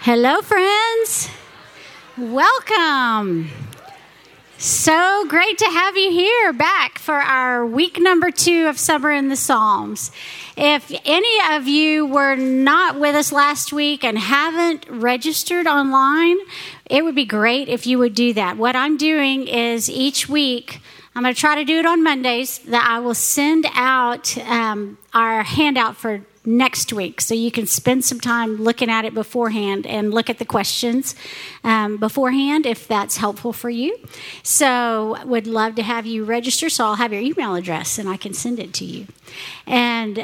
Hello, friends. Welcome. So great to have you here back for our week number 2 of Summer in the Psalms. If any of you were not with us last week and haven't registered online, it would be great if you would do that. What I'm doing is each week, I'm going to try to do it on Mondays, that I will send out our handout for next week, so you can spend some time looking at it beforehand and look at the questions beforehand if that's helpful for you. So would love to have you register, so I'll have your email address and I can send it to you. And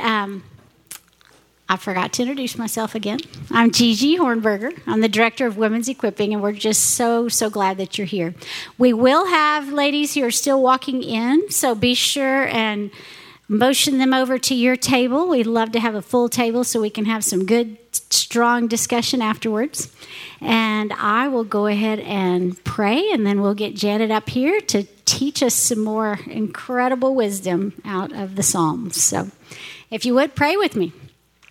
I forgot to introduce myself again. I'm Gigi Hornberger. I'm the Director of Women's Equipping, and we're just so glad that you're here. We will have ladies who are still walking in, so be sure and motion them over to your table. We'd love to have a full table so we can have some good, strong discussion afterwards. And I will go ahead and pray, and then we'll get Janet up here to teach us some more incredible wisdom out of the Psalms. So if you would, pray with me.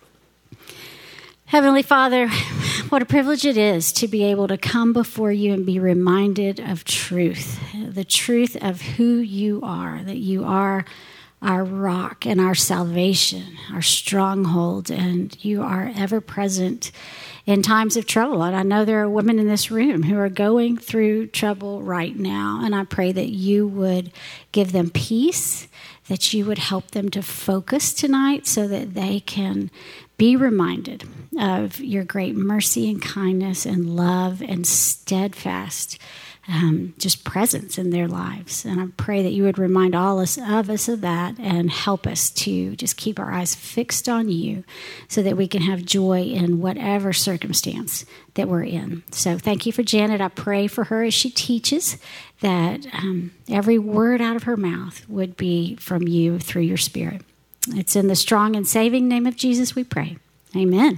Heavenly Father, what a privilege it is to be able to come before you and be reminded of truth, the truth of who you are, that you are our rock and our salvation, our stronghold, and you are ever present in times of trouble. And I know there are women in this room who are going through trouble right now, and I pray that you would give them peace, that you would help them to focus tonight so that they can be reminded of your great mercy and kindness and love and steadfast just presence in their lives. And I pray that you would remind all of us of that and help us to just keep our eyes fixed on you so that we can have joy in whatever circumstance that we're in. So thank you for Janet. I pray for her as she teaches that every word out of her mouth would be from you through your Spirit. It's in the strong and saving name of Jesus we pray. Amen.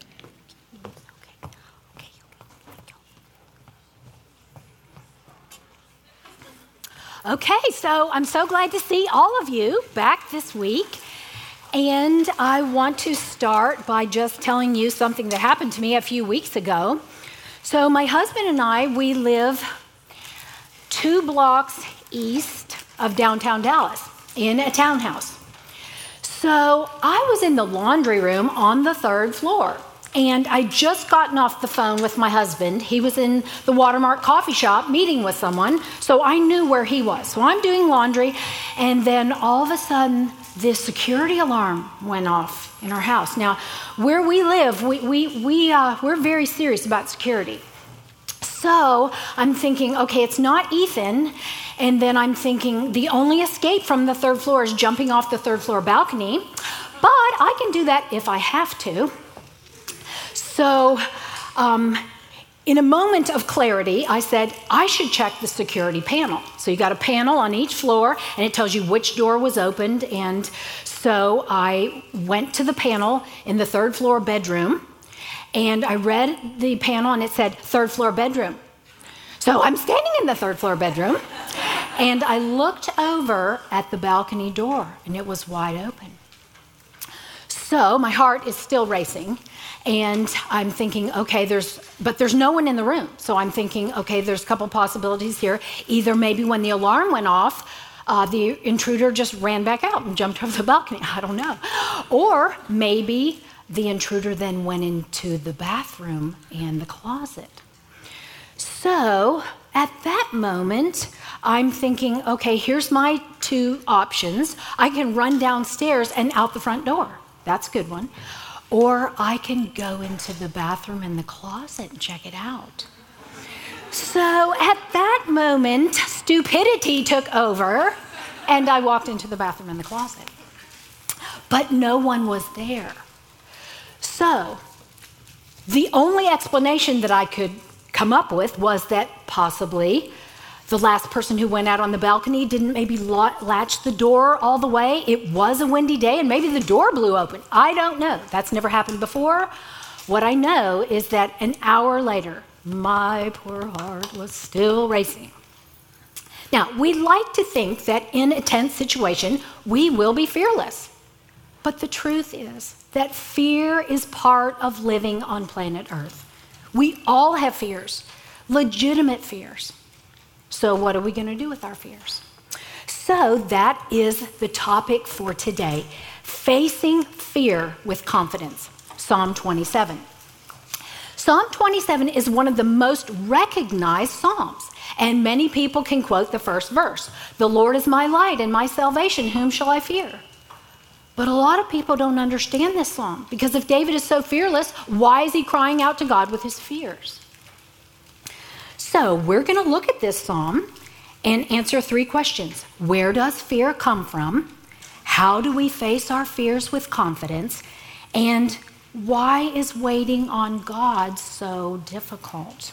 Okay, so I'm so glad to see all of you back this week. And I want to start by just telling you something that happened to me a few weeks ago. So my husband and I, we live 2 blocks east of downtown Dallas in a townhouse. So I was in the laundry room on the 3rd floor. And I'd just gotten off the phone with my husband. He was in the Watermark coffee shop meeting with someone, so I knew where he was. So I'm doing laundry, and then all of a sudden, this security alarm went off in our house. Now, where we live, we're very serious about security. So I'm thinking, okay, it's not Ethan. And then I'm thinking, the only escape from the 3rd floor is jumping off the 3rd floor balcony. But I can do that if I have to. So in a moment of clarity, I said, I should check the security panel. So you got a panel on each floor, and it tells you which door was opened. And so I went to the panel in the 3rd floor bedroom, and I read the panel, and it said 3rd floor bedroom. So I'm standing in the 3rd floor bedroom, and I looked over at the balcony door, and it was wide open. So my heart is still racing. And I'm thinking, okay, there's no one in the room. So I'm thinking, okay, there's a couple possibilities here. Either maybe when the alarm went off, the intruder just ran back out and jumped over the balcony. I don't know. Or maybe the intruder then went into the bathroom and the closet. So at that moment, I'm thinking, okay, here's my 2 options. I can run downstairs and out the front door. That's a good one. Or I can go into the bathroom and the closet and check it out. So at that moment, stupidity took over, and I walked into the bathroom and the closet. But no one was there. So the only explanation that I could come up with was that possibly the last person who went out on the balcony didn't maybe latch the door all the way. It was a windy day, and maybe the door blew open. I don't know. That's never happened before. What I know is that an hour later, my poor heart was still racing. Now, we like to think that in a tense situation, we will be fearless. But the truth is that fear is part of living on planet Earth. We all have fears, legitimate fears. So what are we going to do with our fears? So that is the topic for today, facing fear with confidence, Psalm 27. Psalm 27 is one of the most recognized psalms, and many people can quote the first verse. The Lord is my light and my salvation, whom shall I fear? But a lot of people don't understand this psalm, because if David is so fearless, why is he crying out to God with his fears? So we're going to look at this psalm and answer 3 questions. Where does fear come from? How do we face our fears with confidence? And why is waiting on God so difficult?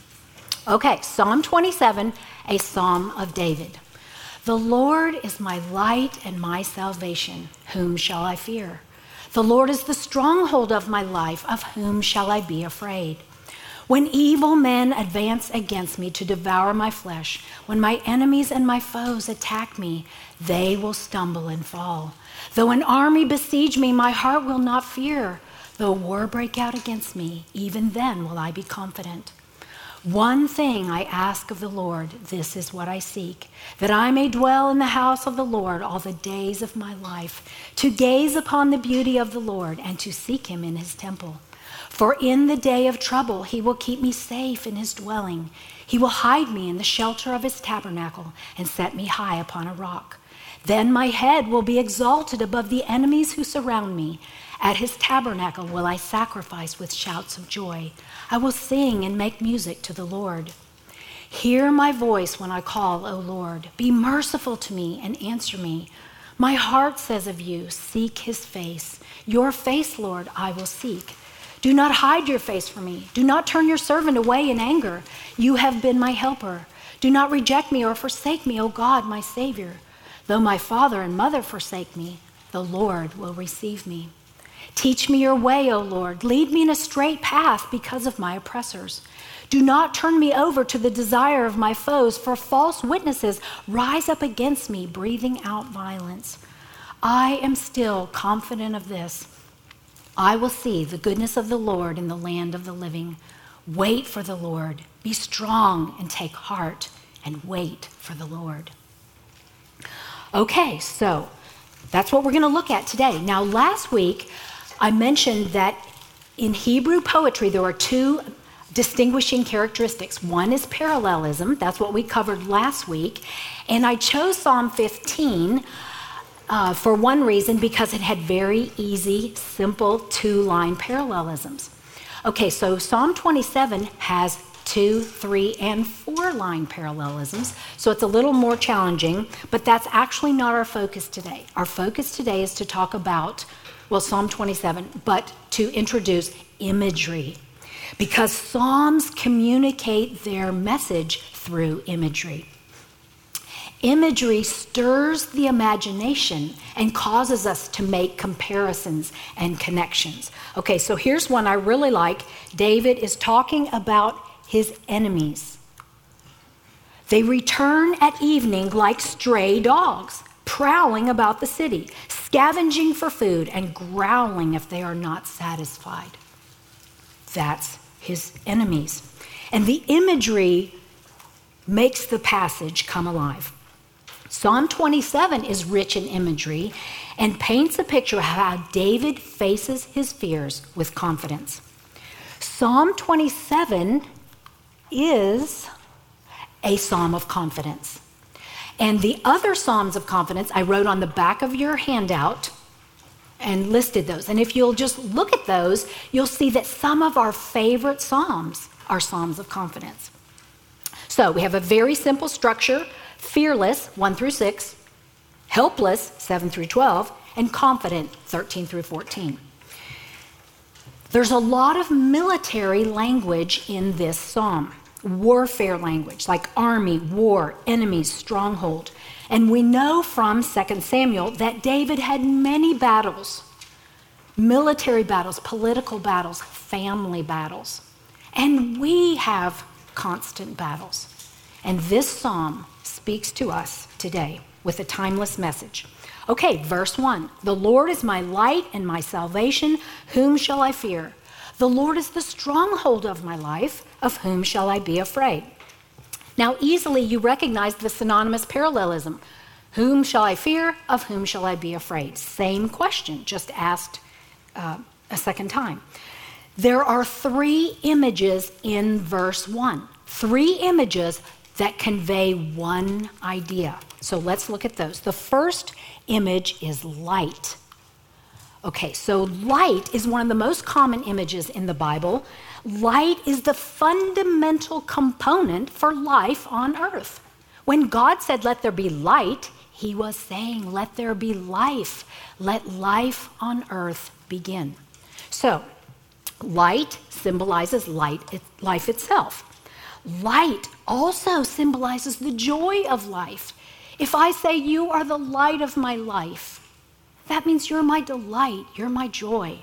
Okay, Psalm 27, a psalm of David. The Lord is my light and my salvation. Whom shall I fear? The Lord is the stronghold of my life. Of whom shall I be afraid? When evil men advance against me to devour my flesh, when my enemies and my foes attack me, they will stumble and fall. Though an army besiege me, my heart will not fear. Though war break out against me, even then will I be confident. One thing I ask of the Lord, this is what I seek, that I may dwell in the house of the Lord all the days of my life, to gaze upon the beauty of the Lord and to seek him in his temple. For in the day of trouble he will keep me safe in his dwelling. He will hide me in the shelter of his tabernacle and set me high upon a rock. Then my head will be exalted above the enemies who surround me. At his tabernacle will I sacrifice with shouts of joy. I will sing and make music to the Lord. Hear my voice when I call, O Lord. Be merciful to me and answer me. My heart says of you, seek his face. Your face, Lord, I will seek. Do not hide your face from me. Do not turn your servant away in anger. You have been my helper. Do not reject me or forsake me, O God, my Savior. Though my father and mother forsake me, the Lord will receive me. Teach me your way, O Lord. Lead me in a straight path because of my oppressors. Do not turn me over to the desire of my foes, for false witnesses rise up against me, breathing out violence. I am still confident of this. I will see the goodness of the Lord in the land of the living. Wait for the Lord. Be strong and take heart and wait for the Lord. Okay, so that's what we're going to look at today. Now, last week, I mentioned that in Hebrew poetry, there are 2 distinguishing characteristics. One is parallelism. That's what we covered last week. And I chose Psalm 15 for one reason, because it had very easy, simple 2-line parallelisms. Okay, so Psalm 27 has 2, 3, and 4-line parallelisms, so it's a little more challenging, but that's actually not our focus today. Our focus today is to talk about, Psalm 27, but to introduce imagery, because Psalms communicate their message through imagery. Imagery stirs the imagination and causes us to make comparisons and connections. Okay, so here's one I really like. David is talking about his enemies. They return at evening like stray dogs, prowling about the city, scavenging for food and growling if they are not satisfied. That's his enemies. And the imagery makes the passage come alive. Psalm 27 is rich in imagery and paints a picture of how David faces his fears with confidence. Psalm 27 is a psalm of confidence. And the other psalms of confidence I wrote on the back of your handout and listed those. And if you'll just look at those, you'll see that some of our favorite psalms are psalms of confidence. So we have a very simple structure: fearless, 1 through 6, helpless, 7 through 12, and confident, 13 through 14. There's a lot of military language in this psalm, warfare language, like army, war, enemies, stronghold. And we know from 2 Samuel that David had many battles, military battles, political battles, family battles. And we have constant battles. And this psalm speaks to us today with a timeless message. Okay, verse 1. The Lord is my light and my salvation. Whom shall I fear? The Lord is the stronghold of my life. Of whom shall I be afraid? Now, easily you recognize the synonymous parallelism. Whom shall I fear? Of whom shall I be afraid? Same question, just asked a second time. There are 3 images in verse 1. 3 images that convey one idea. So let's look at those. The first image is light. Okay, so light is one of the most common images in the Bible. Light is the fundamental component for life on earth. When God said, "Let there be light," he was saying, "Let there be life. Let life on earth begin." So, light symbolizes life itself. Light also symbolizes the joy of life. If I say, "You are the light of my life," that means you're my delight, you're my joy.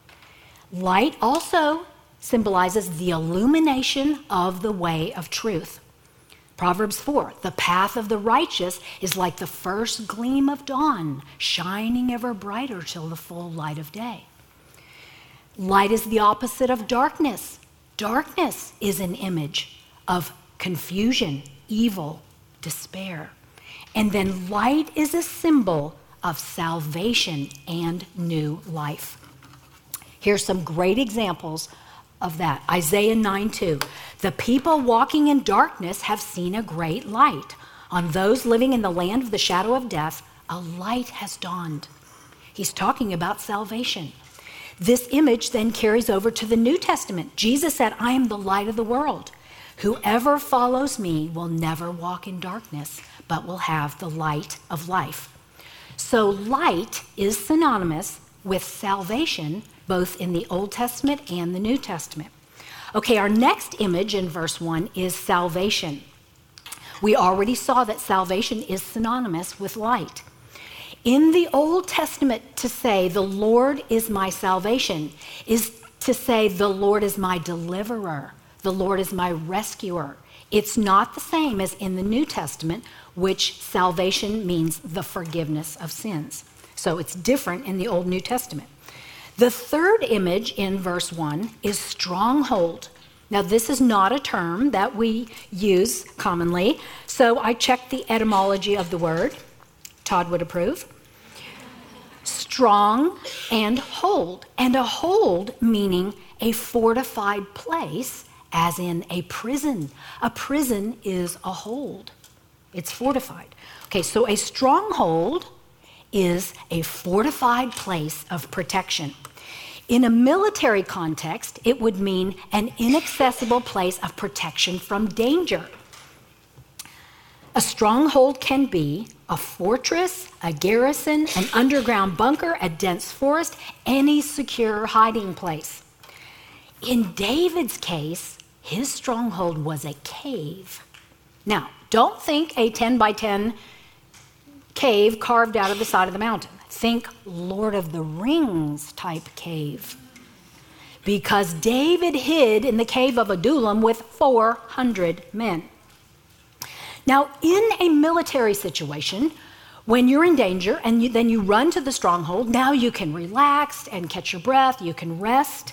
Light also symbolizes the illumination of the way of truth. Proverbs 4, "The path of the righteous is like the first gleam of dawn, shining ever brighter till the full light of day." Light is the opposite of darkness. Darkness is an image of confusion, evil, despair. And then light is a symbol of salvation and new life. Here's some great examples of that. Isaiah 9:2. "The people walking in darkness have seen a great light. On those living in the land of the shadow of death, a light has dawned." He's talking about salvation. This image then carries over to the New Testament. Jesus said, "I am the light of the world. Whoever follows me will never walk in darkness, but will have the light of life." So light is synonymous with salvation, both in the Old Testament and the New Testament. Okay, our next image in verse 1 is salvation. We already saw that salvation is synonymous with light. In the Old Testament, to say, "The Lord is my salvation," is to say, "The Lord is my deliverer. The Lord is my rescuer." It's not the same as in the New Testament, which salvation means the forgiveness of sins. So it's different in the Old and New Testament. The third image in verse 1 is stronghold. Now, this is not a term that we use commonly, so I checked the etymology of the word. Todd would approve. Strong and hold. And a hold meaning a fortified place, as in a prison. A prison is a hold. It's fortified. Okay, so a stronghold is a fortified place of protection. In a military context, it would mean an inaccessible place of protection from danger. A stronghold can be a fortress, a garrison, an underground bunker, a dense forest, any secure hiding place. In David's case, his stronghold was a cave. Now, don't think a 10 by 10 cave carved out of the side of the mountain. Think Lord of the Rings type cave. Because David hid in the cave of Adullam with 400 men. Now, in a military situation, when you're in danger and then you run to the stronghold, now you can relax and catch your breath, you can rest.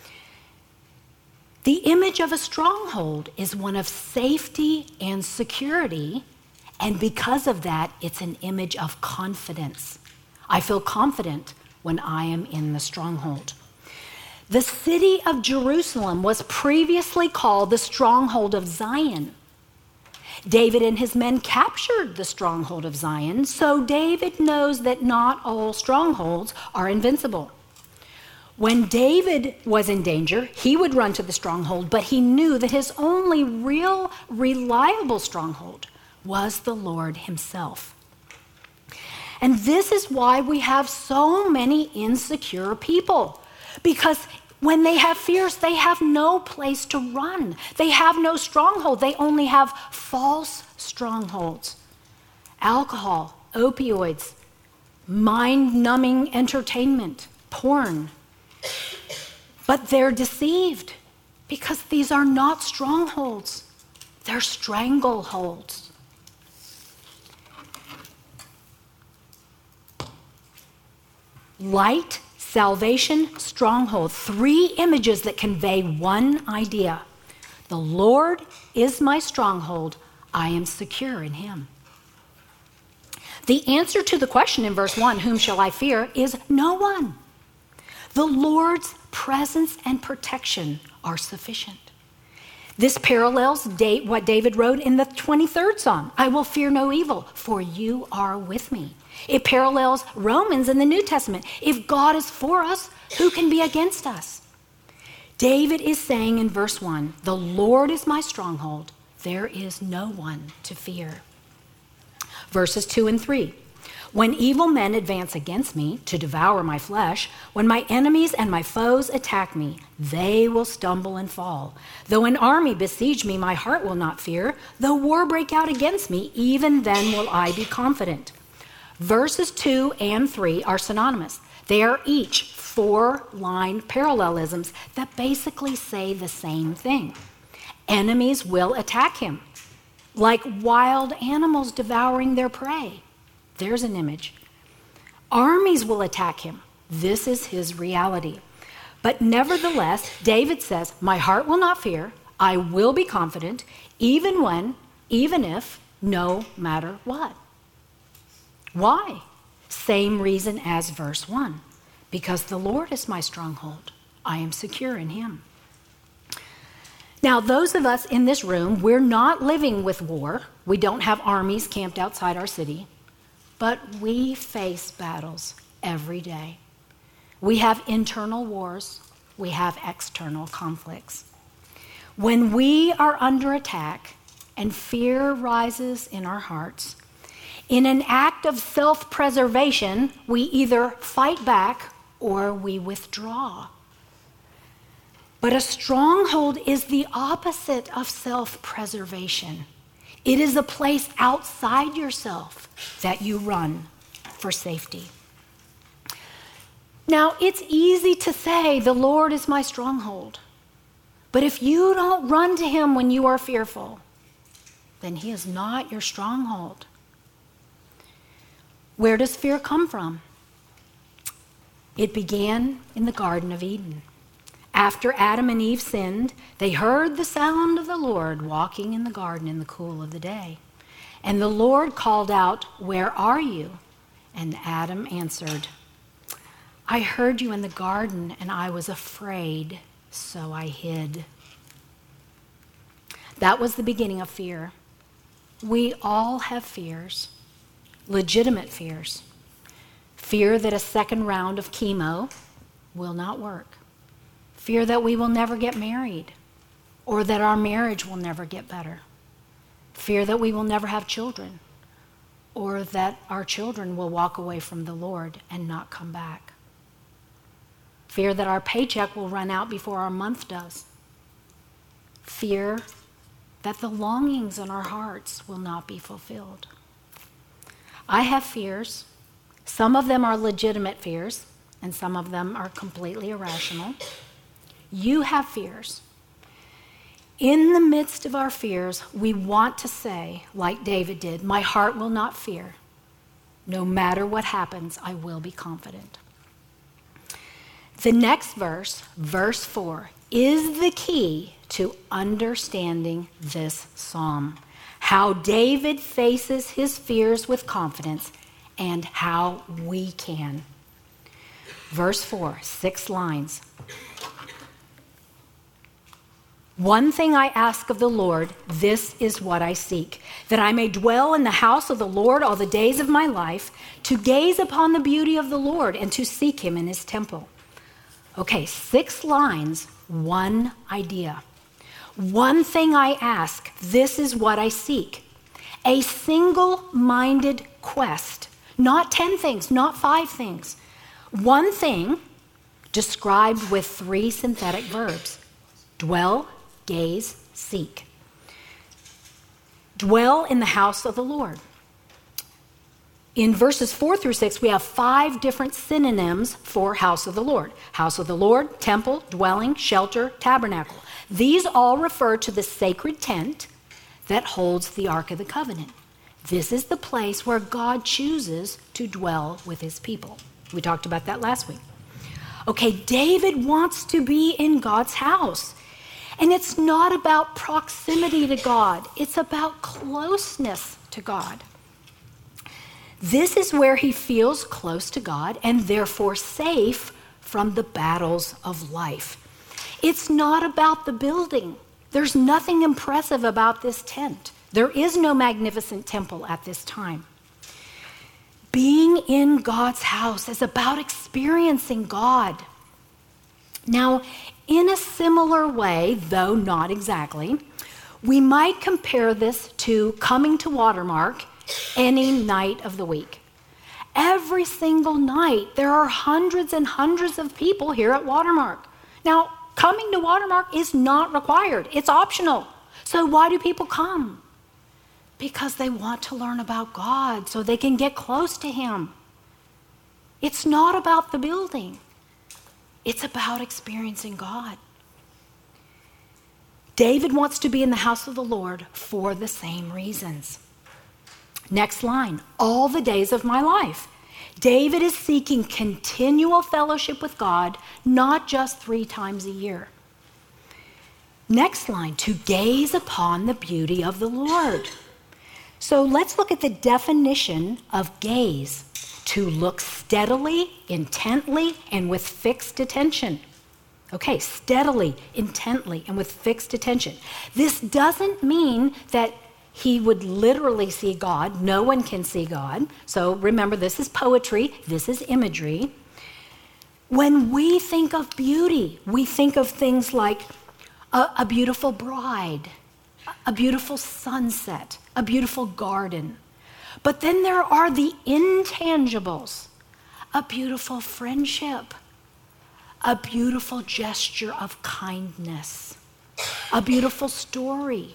The image of a stronghold is one of safety and security, and because of that, it's an image of confidence. I feel confident when I am in the stronghold. The city of Jerusalem was previously called the stronghold of Zion. David and his men captured the stronghold of Zion, so David knows that not all strongholds are invincible. When David was in danger, he would run to the stronghold, but he knew that his only real, reliable stronghold was the Lord himself. And this is why we have so many insecure people. Because when they have fears, they have no place to run. They have no stronghold. They only have false strongholds. Alcohol, opioids, mind-numbing entertainment, porn. But they're deceived because these are not strongholds. They're strangleholds. Light salvation, stronghold, 3 images that convey one idea. The Lord is my stronghold. I am secure in him. The answer to the question in verse 1, whom shall I fear, is no one. The Lord's presence and protection are sufficient. This parallels what David wrote in the 23rd Psalm. I will fear no evil, for you are with me. It parallels Romans in the New Testament. If God is for us, who can be against us? David is saying in verse 1, the Lord is my stronghold. There is no one to fear. Verses 2 and 3. When evil men advance against me to devour my flesh, when my enemies and my foes attack me, they will stumble and fall. Though an army besiege me, my heart will not fear. Though war break out against me, even then will I be confident. Verses 2 and 3 are synonymous. They are each 4-line parallelisms that basically say the same thing. Enemies will attack him, like wild animals devouring their prey. There's an image. Armies will attack him. This is his reality. But nevertheless, David says, my heart will not fear. I will be confident, even if, no matter what. Why? Same reason as verse 1. Because the Lord is my stronghold. I am secure in him. Now, those of us in this room, we're not living with war. We don't have armies camped outside our city. But we face battles every day. We have internal wars. We have external conflicts. When we are under attack and fear rises in our hearts, in an act of self-preservation, we either fight back or we withdraw. But a stronghold is the opposite of self-preservation. It is a place outside yourself that you run for safety. Now, it's easy to say, the Lord is my stronghold. But if you don't run to him when you are fearful, then he is not your stronghold. Where does fear come from? It began in the Garden of Eden. After Adam and Eve sinned, they heard the sound of the Lord walking in the garden in the cool of the day. And the Lord called out, where are you? And Adam answered, I heard you in the garden, and I was afraid, so I hid. That was the beginning of fear. We all have fears, legitimate fears. Fear that a second round of chemo will not work. Fear that we will never get married, or that our marriage will never get better. Fear that we will never have children, or that our children will walk away from the Lord and not come back. Fear that our paycheck will run out before our month does. Fear that the longings in our hearts will not be fulfilled. I have fears. Some of them are legitimate fears, and some of them are completely irrational. You have fears. In the midst of our fears, we want to say, like David did, my heart will not fear. No matter what happens, I will be confident. The next verse, verse 4, is the key to understanding this psalm. How David faces his fears with confidence and how we can. Verse 4, 6 lines. One thing I ask of the Lord, this is what I seek, that I may dwell in the house of the Lord all the days of my life, to gaze upon the beauty of the Lord and to seek him in his temple. Okay, 6 lines, one idea. One thing I ask, this is what I seek. A single-minded quest, not 10 things, not 5 things. One thing described with 3 synthetic verbs. Dwell, gaze, seek. Dwell in the house of the Lord. In verses 4 through 6, we have 5 different synonyms for house of the Lord. House of the Lord, temple, dwelling, shelter, tabernacle. These all refer to the sacred tent that holds the Ark of the Covenant. This is the place where God chooses to dwell with his people. We talked about that last week. Okay, David wants to be in God's house. And it's not about proximity to God. It's about closeness to God. This is where he feels close to God and therefore safe from the battles of life. It's not about the building. There's nothing impressive about this tent. There is no magnificent temple at this time. Being in God's house is about experiencing God. Now, in a similar way, though not exactly, we might compare this to coming to Watermark any night of the week. Every single night, there are hundreds and hundreds of people here at Watermark. Now, coming to Watermark is not required. It's optional. So why do people come? Because they want to learn about God so they can get close to him. It's not about the building. It's about experiencing God. David wants to be in the house of the Lord for the same reasons. Next line, all the days of my life. David is seeking continual fellowship with God, not just 3 times a year. Next line, to gaze upon the beauty of the Lord. So let's look at the definition of gaze: to look steadily, intently, and with fixed attention. Okay, steadily, intently, and with fixed attention. This doesn't mean that he would literally see God. No one can see God. So remember, this is poetry. This is imagery. When we think of beauty, we think of things like a beautiful bride, a beautiful sunset, a beautiful garden. But then there are the intangibles: a beautiful friendship, a beautiful gesture of kindness, a beautiful story.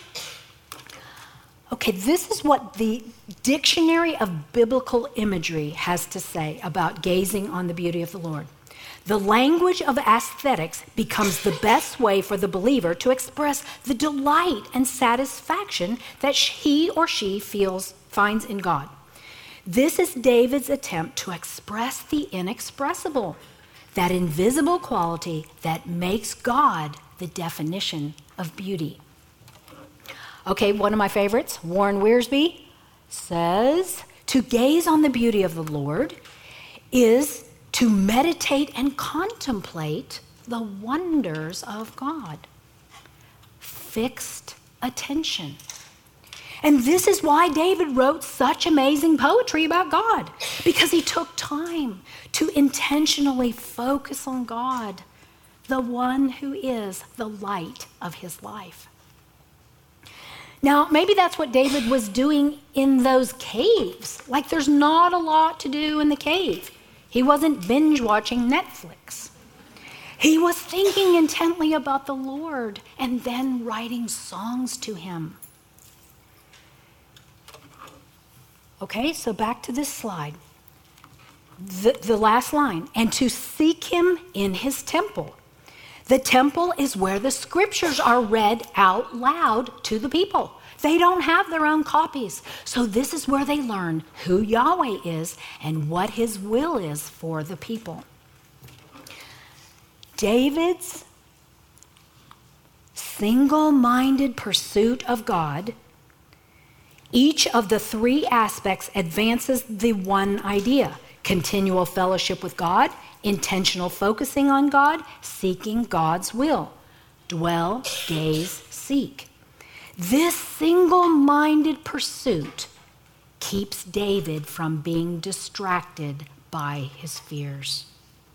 Okay, this is what the Dictionary of Biblical Imagery has to say about gazing on the beauty of the Lord. The language of aesthetics becomes the best way for the believer to express the delight and satisfaction that he or she finds in God. This is David's attempt to express the inexpressible, that invisible quality that makes God the definition of beauty. Okay, one of my favorites, Warren Wiersbe, says, to gaze on the beauty of the Lord is to meditate and contemplate the wonders of God. Fixed attention. And this is why David wrote such amazing poetry about God, because he took time to intentionally focus on God, the one who is the light of his life. Now, maybe that's what David was doing in those caves. Like, there's not a lot to do in the cave. He wasn't binge watching Netflix. He was thinking intently about the Lord and then writing songs to him. Okay, so back to this slide. The last line, and to seek him in his temple. The temple is where the scriptures are read out loud to the people. They don't have their own copies. So this is where they learn who Yahweh is and what his will is for the people. David's single-minded pursuit of God, each of the 3 aspects advances the one idea: continual fellowship with God, intentional focusing on God, seeking God's will. Dwell, gaze, seek. This single-minded pursuit keeps David from being distracted by his fears.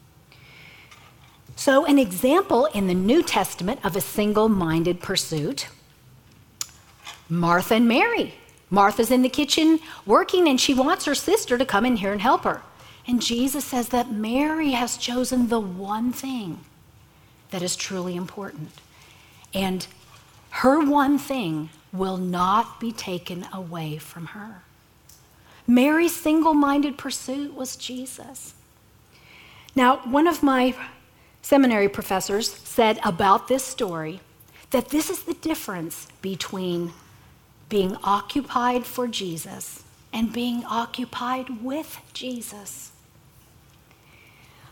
So, an example in the New Testament of a single-minded pursuit: Martha and Mary. Martha's in the kitchen working, and she wants her sister to come in here and help her. And Jesus says that Mary has chosen the one thing that is truly important. And her one thing will not be taken away from her. Mary's single-minded pursuit was Jesus. Now, one of my seminary professors said about this story that this is the difference between being occupied for Jesus and being occupied with Jesus.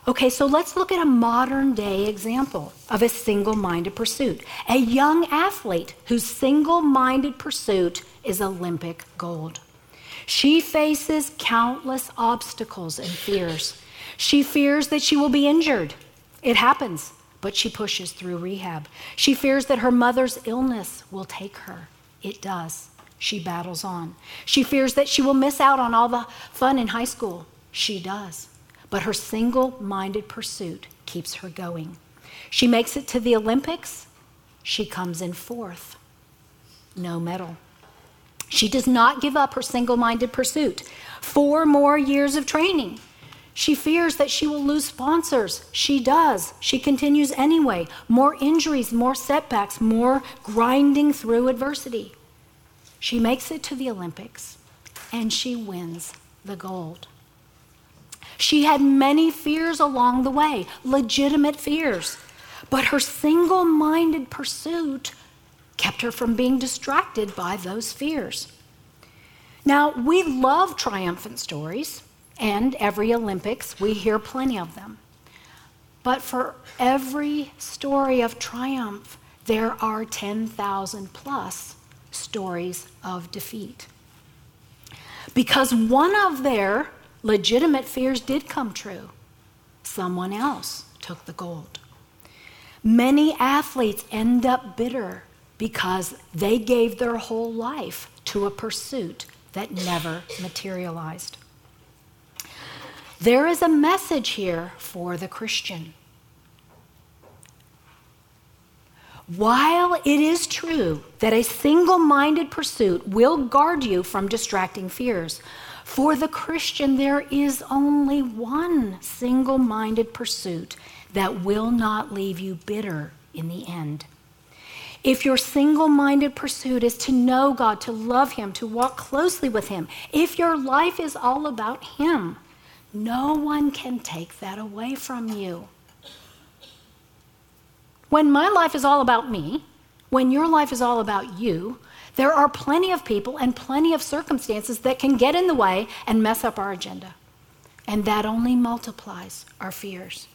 Okay, so let's look at a modern day example of a single-minded pursuit. A young athlete whose single-minded pursuit is Olympic gold. She faces countless obstacles and fears. She fears that she will be injured. It happens, but she pushes through rehab. She fears that her mother's illness will take her. It does. She battles on. She fears that she will miss out on all the fun in high school. She does. But her single-minded pursuit keeps her going. She makes it to the Olympics. She comes in fourth. No medal. She does not give up her single-minded pursuit. 4 more years of training. She fears that she will lose sponsors. She does. She continues anyway. More injuries, more setbacks, more grinding through adversity. She makes it to the Olympics, and she wins the gold. She had many fears along the way, legitimate fears, but her single-minded pursuit kept her from being distracted by those fears. Now, we love triumphant stories, and every Olympics, we hear plenty of them. But for every story of triumph, there are 10,000 plus stories of defeat. Because one of their legitimate fears did come true. Someone else took the gold. Many athletes end up bitter because they gave their whole life to a pursuit that never materialized. There is a message here for the Christian. While it is true that a single-minded pursuit will guard you from distracting fears, for the Christian there is only one single-minded pursuit that will not leave you bitter in the end. If your single-minded pursuit is to know God, to love Him, to walk closely with Him, if your life is all about Him, no one can take that away from you. When my life is all about me, when your life is all about you, there are plenty of people and plenty of circumstances that can get in the way and mess up our agenda. And that only multiplies our fears.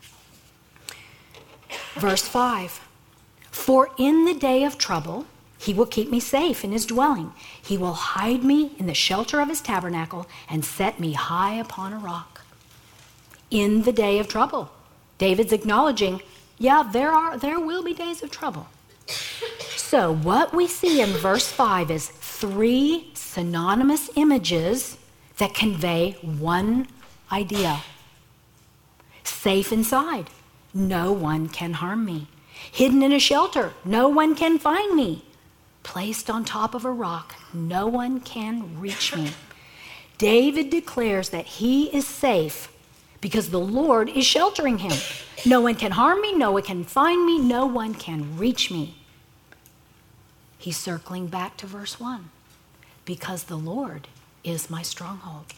Verse 5, for in the day of trouble, He will keep me safe in His dwelling. He will hide me in the shelter of His tabernacle and set me high upon a rock. In the day of trouble. David's acknowledging, yeah, there will be days of trouble. So what we see in verse 5 is 3 synonymous images that convey one idea. Safe inside, no one can harm me. Hidden in a shelter, no one can find me. Placed on top of a rock, no one can reach me. David declares that he is safe because the Lord is sheltering him. No one can harm me, no one can find me, no one can reach me. He's circling back to verse 1, because the Lord is my stronghold.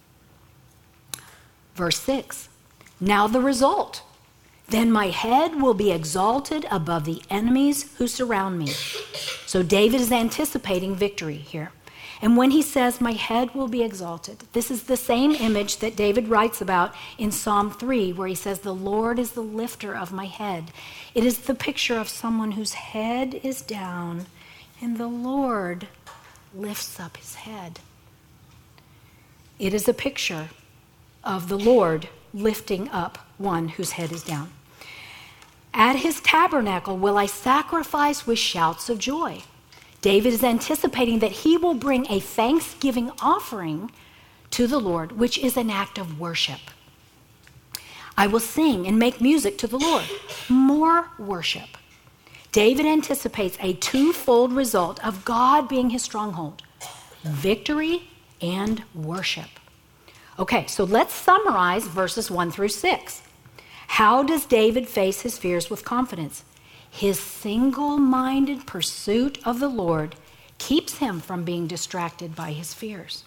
Verse 6, now the result. Then my head will be exalted above the enemies who surround me. So David is anticipating victory here. And when he says, my head will be exalted, this is the same image that David writes about in Psalm 3, where he says, the Lord is the lifter of my head. It is the picture of someone whose head is down, and the Lord lifts up his head. It is a picture of the Lord lifting up one whose head is down. At His tabernacle will I sacrifice with shouts of joy. David is anticipating that he will bring a thanksgiving offering to the Lord, which is an act of worship. I will sing and make music to the Lord. More worship. David anticipates a twofold result of God being his stronghold: victory and worship. Okay, so let's summarize verses 1 through 6. How does David face his fears with confidence? His single-minded pursuit of the Lord keeps him from being distracted by his fears.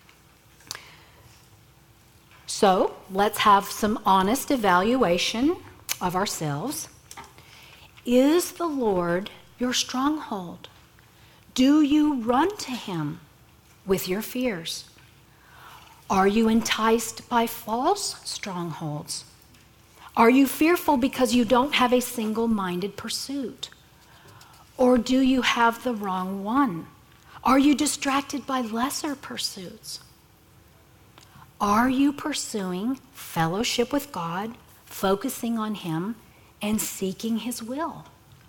So let's have some honest evaluation of ourselves. Is the Lord your stronghold? Do you run to Him with your fears? Are you enticed by false strongholds? Are you fearful because you don't have a single-minded pursuit? Or do you have the wrong one? Are you distracted by lesser pursuits? Are you pursuing fellowship with God, focusing on Him, and seeking His will?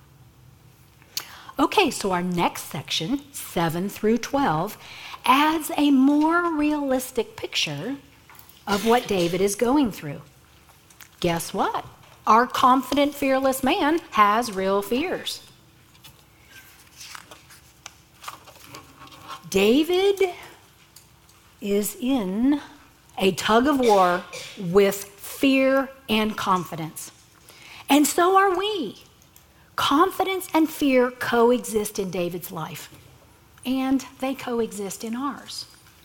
Okay, so our next section, 7 through 12, adds a more realistic picture of what David is going through. Guess what? Our confident, fearless man has real fears. David is in a tug of war with fear and confidence. And so are we. Confidence and fear coexist in David's life, and they coexist in ours.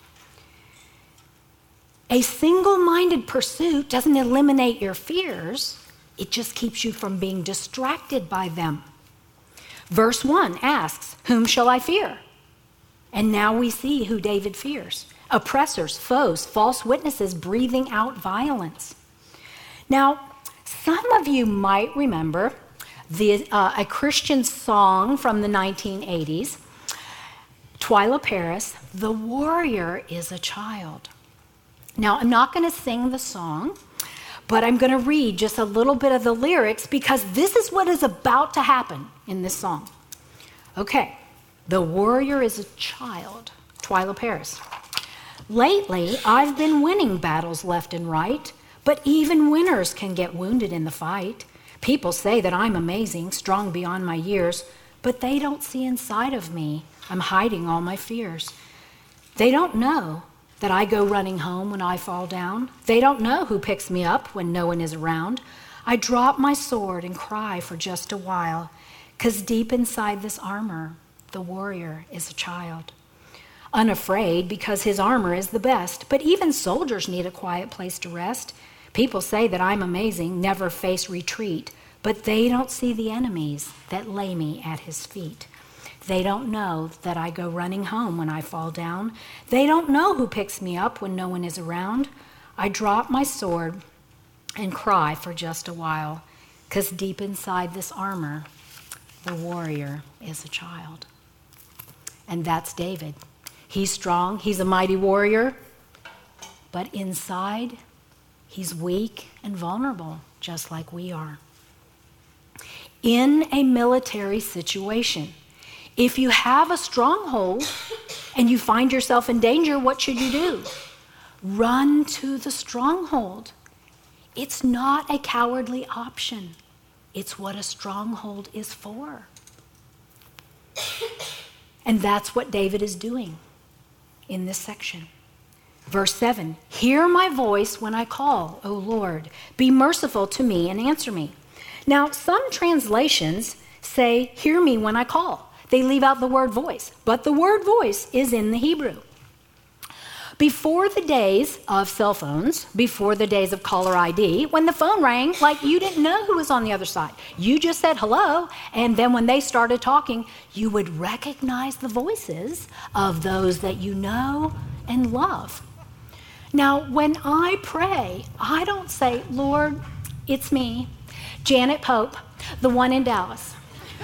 A single-minded pursuit doesn't eliminate your fears, it just keeps you from being distracted by them. Verse 1 asks, "Whom shall I fear?" And now we see who David fears. Oppressors, foes, false witnesses breathing out violence. Now, some of you might remember a Christian song from the 1980s, Twyla Paris, "The Warrior is a Child." Now, I'm not going to sing the song, but I'm going to read just a little bit of the lyrics because this is what is about to happen in this song. Okay, the warrior is a child, Twyla Paris. Lately, I've been winning battles left and right, but even winners can get wounded in the fight. People say that I'm amazing, strong beyond my years, but they don't see inside of me. I'm hiding all my fears. They don't know that I go running home when I fall down. They don't know who picks me up when no one is around. I drop my sword and cry for just a while, 'cause deep inside this armor, the warrior is a child. Unafraid because his armor is the best, but even soldiers need a quiet place to rest. People say that I'm amazing, never face retreat, but they don't see the enemies that lay me at his feet. They don't know that I go running home when I fall down. They don't know who picks me up when no one is around. I drop my sword and cry for just a while, 'cause deep inside this armor, the warrior is a child. And that's David. He's strong, he's a mighty warrior, but inside, he's weak and vulnerable, just like we are. In a military situation, if you have a stronghold and you find yourself in danger, what should you do? Run to the stronghold. It's not a cowardly option. It's what a stronghold is for. And that's what David is doing in this section. Verse 7, "Hear my voice when I call, O Lord. Be merciful to me and answer me." Now, some translations say, "Hear me when I call." They leave out the word voice, but the word voice is in the Hebrew. Before the days of cell phones, before the days of caller ID, when the phone rang, like you didn't know who was on the other side. You just said hello, and then when they started talking, you would recognize the voices of those that you know and love. Now, when I pray, I don't say, "Lord, it's me, Janet Pope, the one in Dallas."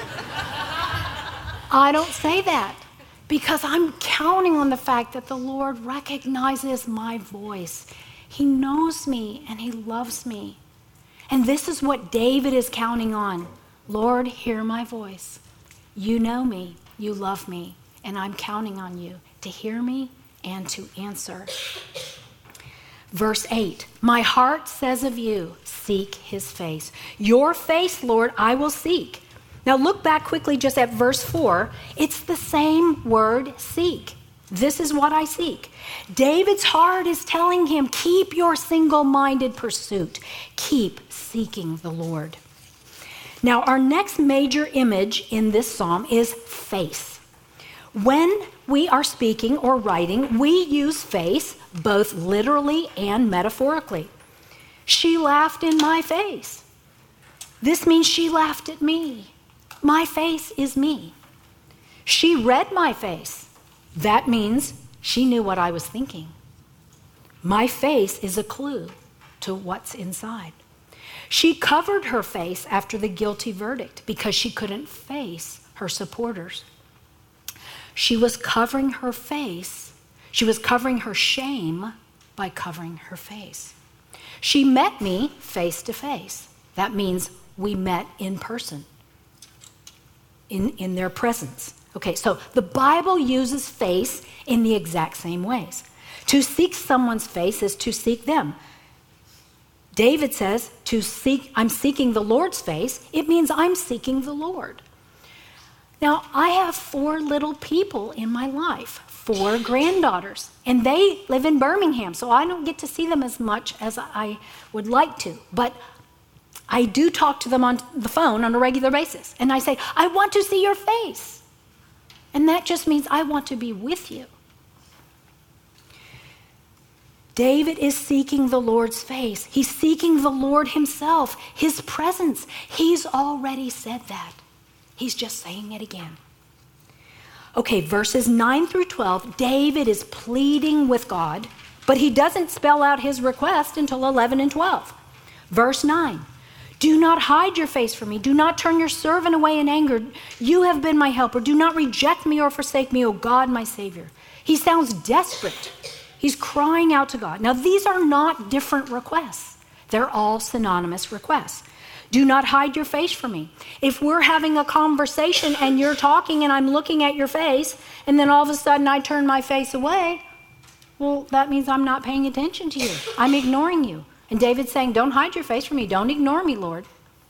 I don't say that because I'm counting on the fact that the Lord recognizes my voice. He knows me and he loves me. And this is what David is counting on. Lord, hear my voice. You know me, you love me, and I'm counting on you to hear me and to answer. Verse 8, "My heart says of you, seek his face. Your face, Lord, I will seek." Now look back quickly just at verse 4. It's the same word, seek. This is what I seek. David's heart is telling him, keep your single-minded pursuit. Keep seeking the Lord. Now our next major image in this psalm is face. When we are speaking or writing, we use face both literally and metaphorically. She laughed in my face. This means she laughed at me. My face is me. She read my face. That means she knew what I was thinking. My face is a clue to what's inside. She covered her face after the guilty verdict because she couldn't face her supporters. She was covering her face. She was covering her shame by covering her face. She met me face to face. That means we met in person, in their presence. Okay, so the Bible uses face in the exact same ways. To seek someone's face is to seek them. David says, I'm seeking the Lord's face. It means I'm seeking the Lord. Now, I have 4 little people in my life, 4 granddaughters, and they live in Birmingham, so I don't get to see them as much as I would like to. But I do talk to them on the phone on a regular basis, and I say, I want to see your face. And that just means I want to be with you. David is seeking the Lord's face. He's seeking the Lord himself, his presence. He's already said that. He's just saying it again. Okay, verses 9 through 12, David is pleading with God, but he doesn't spell out his request until 11 and 12. Verse 9, do not hide your face from me. Do not turn your servant away in anger. You have been my helper. Do not reject me or forsake me, O God, my Savior. He sounds desperate. He's crying out to God. Now, these are not different requests. They're all synonymous requests. Do not hide your face from me. If we're having a conversation and you're talking and I'm looking at your face, and then all of a sudden I turn my face away, well, that means I'm not paying attention to you. I'm ignoring you. And David's saying, don't hide your face from me. Don't ignore me, Lord.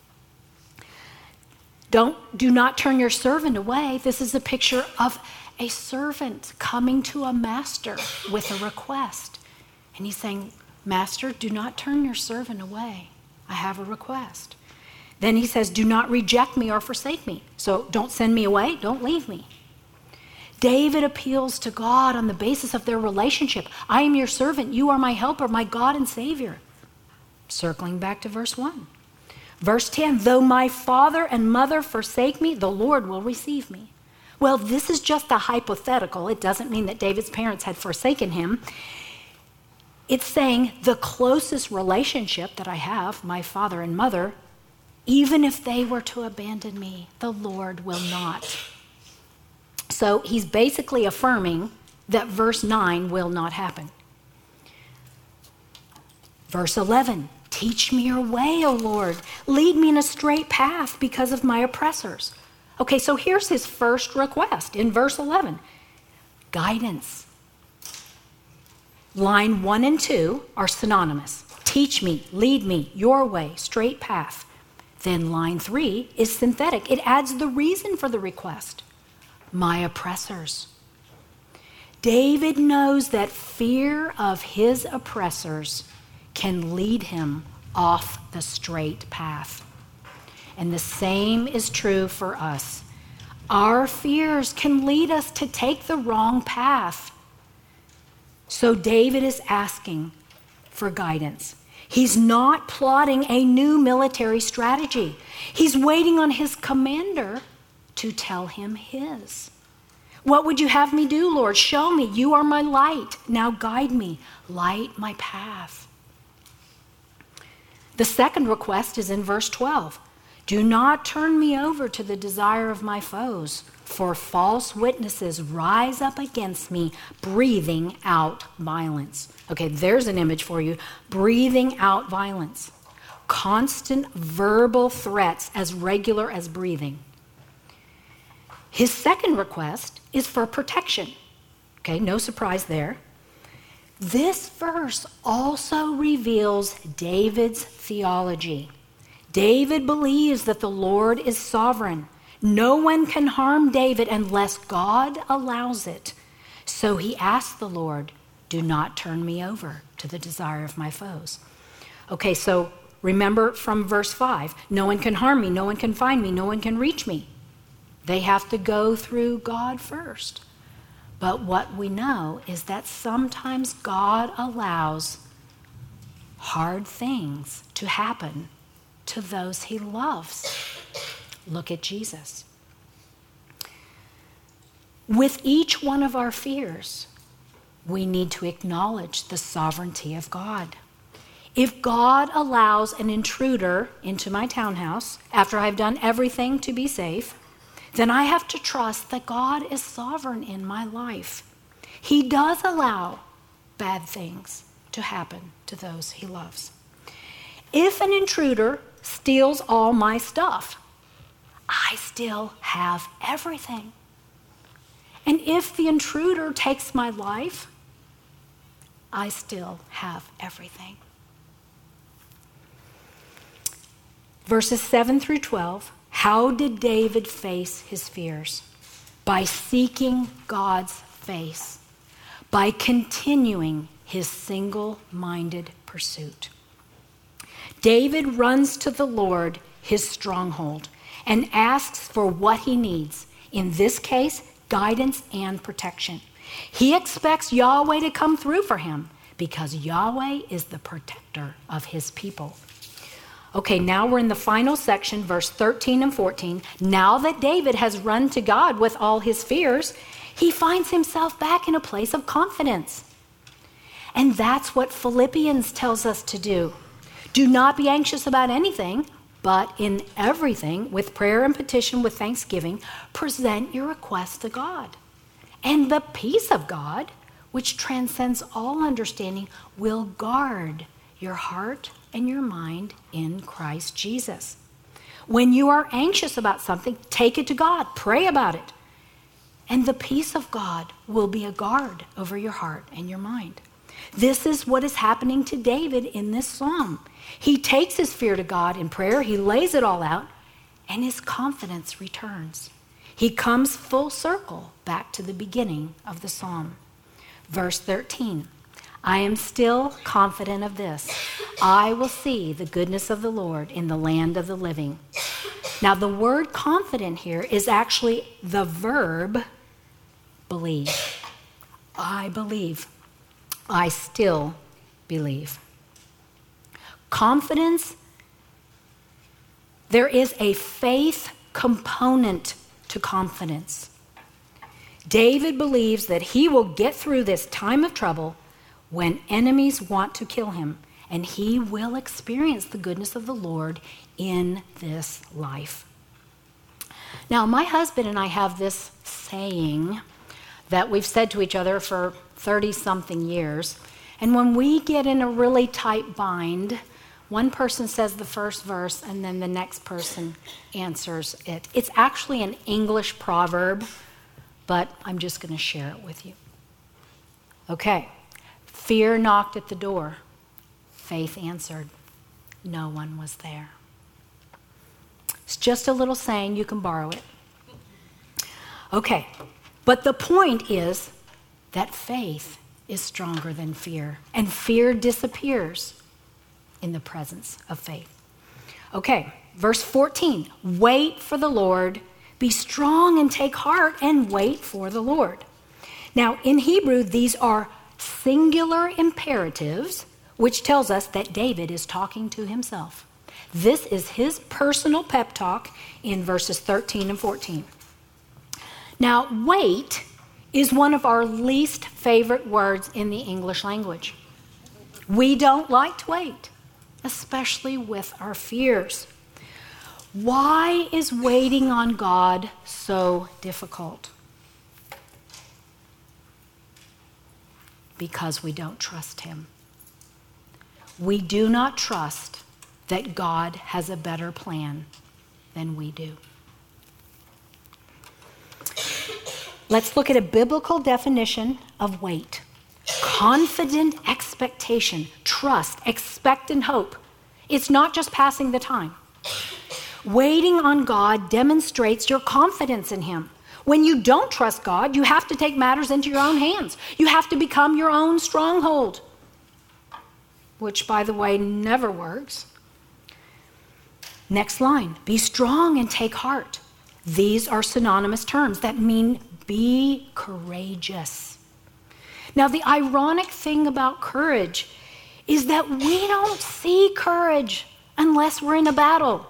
Do not turn your servant away. This is a picture of a servant coming to a master with a request. And he's saying, Master, do not turn your servant away. I have a request. Then he says, do not reject me or forsake me. So don't send me away. Don't leave me. David appeals to God on the basis of their relationship. I am your servant. You are my helper, my God and Savior. Circling back to verse 1. Verse 10, though my father and mother forsake me, the Lord will receive me. Well, this is just a hypothetical. It doesn't mean that David's parents had forsaken him. It's saying the closest relationship that I have, my father and mother, even if they were to abandon me, the Lord will not. So he's basically affirming that verse 9 will not happen. Verse 11, teach me your way, O Lord. Lead me in a straight path because of my oppressors. Okay, so here's his first request in verse 11. Guidance. Line 1 and 2 are synonymous. Teach me, lead me, your way, straight path. Then line 3 is synthetic. It adds the reason for the request. My oppressors. David knows that fear of his oppressors can lead him off the straight path. And the same is true for us. Our fears can lead us to take the wrong path. So David is asking for guidance. He's not plotting a new military strategy. He's waiting on his commander to tell him his. What would you have me do, Lord? Show me. You are my light. Now guide me. Light my path. The second request is in verse 12. Do not turn me over to the desire of my foes, for false witnesses rise up against me, breathing out violence. Okay, there's an image for you. Breathing out violence. Constant verbal threats as regular as breathing. His second request is for protection. Okay, no surprise there. This verse also reveals David's theology. David believes that the Lord is sovereign. No one can harm David unless God allows it. So he asked the Lord, do not turn me over to the desire of my foes. Okay, so remember from verse 5, no one can harm me, no one can find me, no one can reach me. They have to go through God first. But what we know is that sometimes God allows hard things to happen to those he loves. Look at Jesus. With each one of our fears, we need to acknowledge the sovereignty of God. If God allows an intruder into my townhouse after I've done everything to be safe, then I have to trust that God is sovereign in my life. He does allow bad things to happen to those he loves. If an intruder steals all my stuff, I still have everything. And if the intruder takes my life, I still have everything. Verses 7 through 12, how did David face his fears? By seeking God's face, by continuing his single-minded pursuit. David runs to the Lord, his stronghold, and asks for what he needs. In this case, guidance and protection. He expects Yahweh to come through for him because Yahweh is the protector of his people. Okay, now we're in the final section, verse 13 and 14. Now that David has run to God with all his fears, he finds himself back in a place of confidence. And that's what Philippians tells us to do. Do not be anxious about anything, but in everything, with prayer and petition, with thanksgiving, present your requests to God. And the peace of God, which transcends all understanding, will guard your heart and your mind in Christ Jesus. When you are anxious about something, take it to God. Pray about it. And the peace of God will be a guard over your heart and your mind. This is what is happening to David in this psalm. He takes his fear to God in prayer. He lays it all out, and his confidence returns. He comes full circle back to the beginning of the psalm. Verse 13, I am still confident of this. I will see the goodness of the Lord in the land of the living. Now, the word confident here is actually the verb believe. I believe. I still believe. Confidence, there is a faith component to confidence. David believes that he will get through this time of trouble when enemies want to kill him, and he will experience the goodness of the Lord in this life. Now, my husband and I have this saying that we've said to each other for 30-something years, and when we get in a really tight bind, one person says the first verse, and then the next person answers it. It's actually an English proverb, but I'm just going to share it with you. Okay. Fear knocked at the door. Faith answered. No one was there. It's just a little saying. You can borrow it. Okay. But the point is that faith is stronger than fear, and fear disappears in the presence of faith. Okay, verse 14. Wait for the Lord. Be strong and take heart and wait for the Lord. Now, in Hebrew, these are singular imperatives, which tells us that David is talking to himself. This is his personal pep talk in verses 13 and 14. Now, wait is one of our least favorite words in the English language. We don't like to wait, especially with our fears. Why is waiting on God so difficult? Because we don't trust him. We do not trust that God has a better plan than we do. Let's look at a biblical definition of wait. Confident expectation, trust, expect and hope. It's not just passing the time. Waiting on God demonstrates your confidence in him. When you don't trust God, you have to take matters into your own hands. You have to become your own stronghold, which, by the way, never works. Next line, be strong and take heart. These are synonymous terms that mean be courageous. Now, the ironic thing about courage is that we don't see courage unless we're in a battle.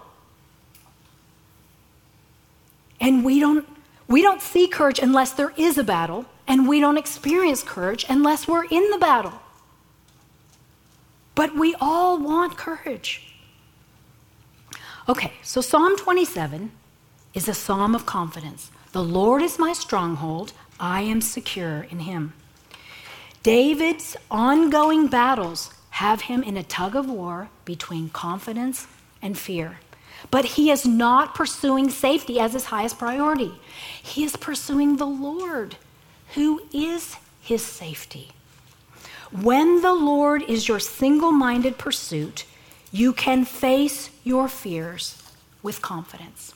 And we don't see courage unless there is a battle, and we don't experience courage unless we're in the battle. but we all want courage. Okay, so Psalm 27 is a psalm of confidence. The Lord is my stronghold. I am secure in him. David's ongoing battles have him in a tug of war between confidence and fear. But he is not pursuing safety as his highest priority. He is pursuing the Lord, who is his safety. When the Lord is your single-minded pursuit, you can face your fears with confidence.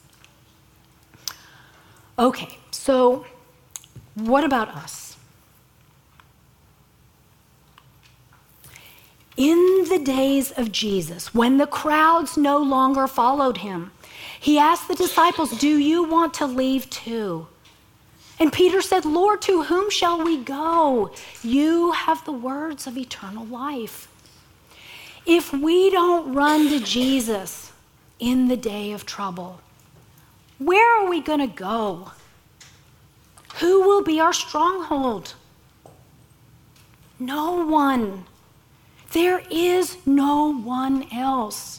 Okay, so what about us? In the days of Jesus, when the crowds no longer followed him, he asked the disciples, "Do you want to leave too?" And Peter said, "Lord, to whom shall we go? You have the words of eternal life." If we don't run to Jesus in the day of trouble, where are we going to go? Who will be our stronghold? No one. There is no one else.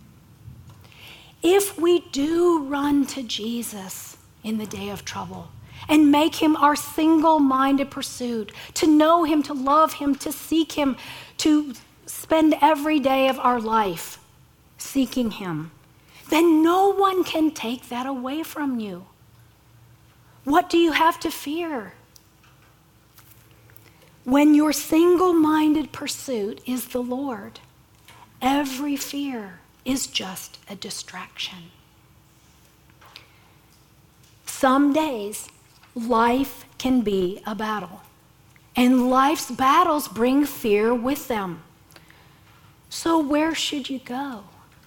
If we do run to Jesus in the day of trouble and make him our single-minded pursuit, to know him, to love him, to seek him, to spend every day of our life seeking him, then no one can take that away from you. What do you have to fear? When your single-minded pursuit is the Lord, every fear is just a distraction. Some days, life can be a battle, and life's battles bring fear with them. So where should you go?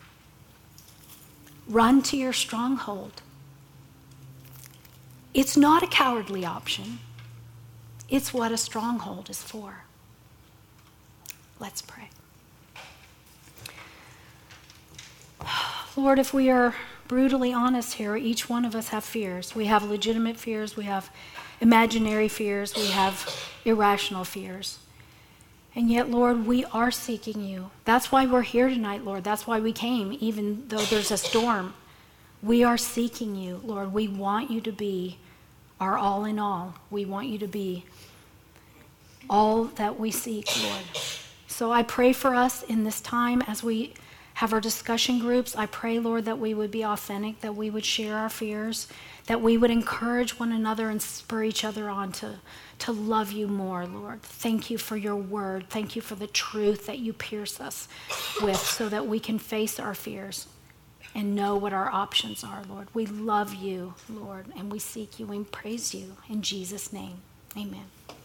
Run to your stronghold. It's not a cowardly option. It's what a stronghold is for. Let's pray. Lord, if we are brutally honest here, each one of us have fears. We have legitimate fears, we have imaginary fears, we have irrational fears. And yet, Lord, we are seeking you. That's why we're here tonight, Lord. That's why we came, even though there's a storm. We are seeking you, Lord. We want you to be our all in all. We want you to be all that we seek, Lord. So I pray for us in this time as we have our discussion groups. I pray, Lord, that we would be authentic, that we would share our fears, that we would encourage one another and spur each other on to love you more, Lord. Thank you for your word. Thank you for the truth that you pierce us with so that we can face our fears and know what our options are, Lord. We love you, Lord, and we seek you and praise you. In Jesus' name, amen.